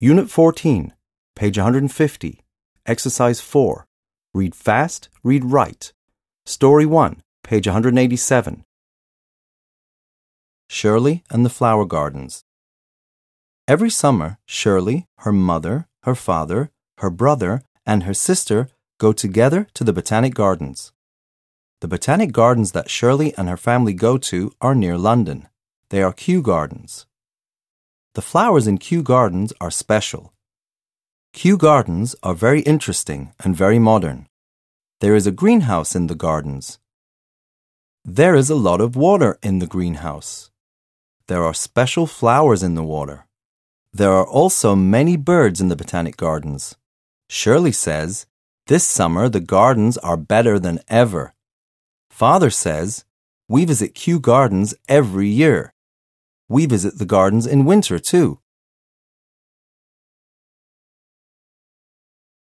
Unit 14, page 150, Exercise 4. Read fast, read right. Story 1, page 187. Shirley and the Flower Gardens. Every summer, Shirley, her mother, her father, her brother, and her sister go together to the Botanic Gardens. The Botanic Gardens that Shirley and her family go to are near London. They are Kew Gardens. The flowers in Kew Gardens are special. Kew Gardens are very interesting and very modern. There is a greenhouse in the gardens. There is a lot of water in the greenhouse. There are special flowers in the water. There are also many birds in the Botanic Gardens. Shirley says, "This summer the gardens are better than ever." Father says, "We visit Kew Gardens every year. We visit the gardens in winter too."